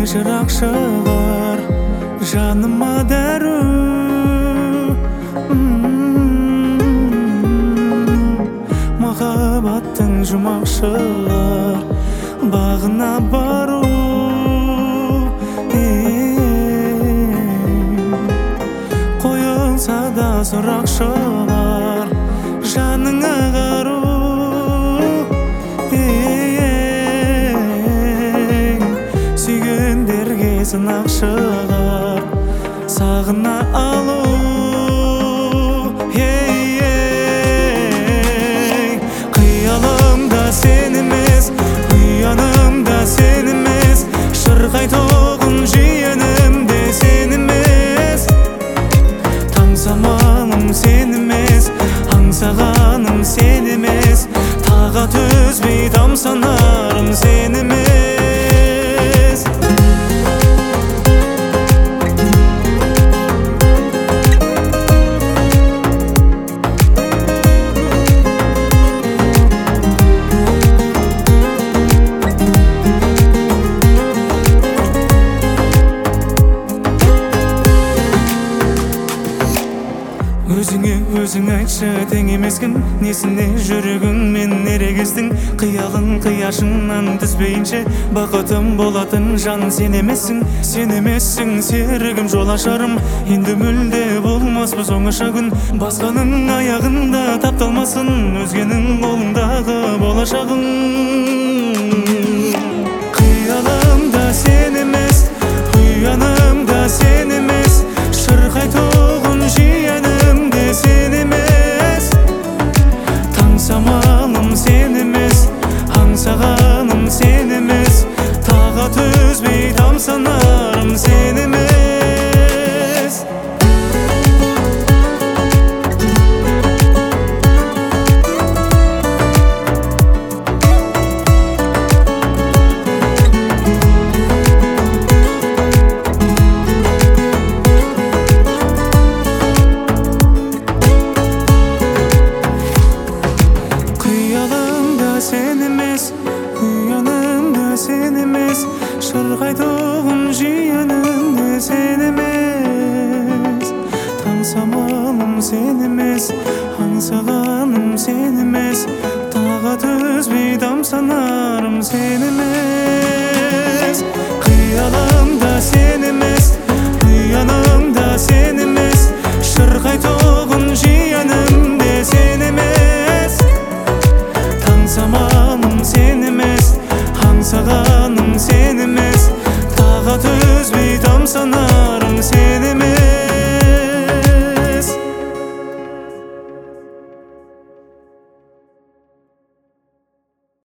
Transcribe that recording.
жырақ шығар жаныма дәру. Махаббаттың жұмақ шығар бағына бару. Қойылса да сұрақ шығар жаныңа қару. Сүйгендерге сынақ шығар сағына алу. Қиялымда сен емес, ұянымда сен емес, шырқайтұғын жиенімде сен емес. Таңсамалым сен емес, аңсағаным сен емес, таға төзбей тамсанарым сен емес. Өзіңе өзің айтшы, тең емескін, несіне жүрегіңмен ерегестің? Қиялың қияшыңнан түспейінше бақытым болатын жан сен емессің. Сен емессің серігім, жол ашарым, енді мүлде болмаспыз оңаша күн. Басқаның аяғында тапталмасын, өзгенің қолындағы болашағың. Қиялымда сен емес, ұянымда сен емес, шырқайтұғын жиенімде сен емес. Таңсамалым сен емес, аңсағаным сен емес, таға төзбей тамсанарым сен емес. Сен емес, ұянымда сен емес, шырқайтұғын жиенімде сен емес. Таңсамалым сен емес, аңсағаным сен емес, таға төзбей тамсанарым сен емес. Қиялымда сен емес, ұянымда сен емес, шырқайтұғын жиенімде сен емес. Таңсамалым сен емес, аңсағаным сен емес, таға төзбей тамсанарым сен